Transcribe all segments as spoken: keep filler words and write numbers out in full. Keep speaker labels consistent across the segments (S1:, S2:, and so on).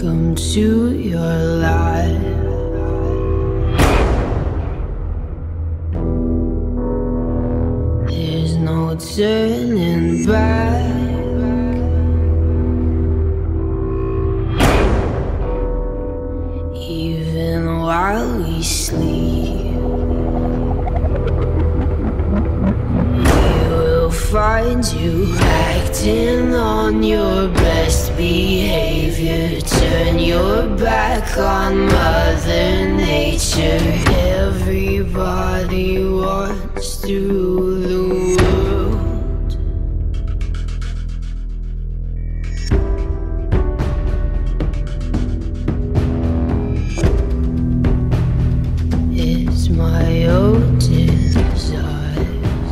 S1: Welcome to your life. There's no turning back. Even while we sleep, we will find you acting on your best behavior. Turn your back on Mother Nature. Everybody wants to rule the world. It's my own desire.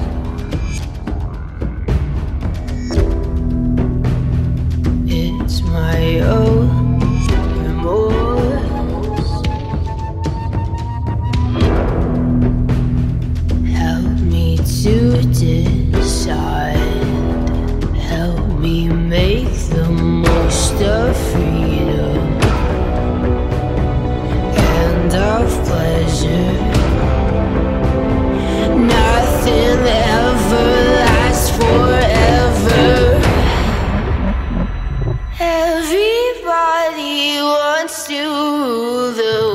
S1: It's my own remorse. Help me to decide. Help me make the most of freedom and of pleasure. Nothing ever lasts forever. Everybody wants to rule the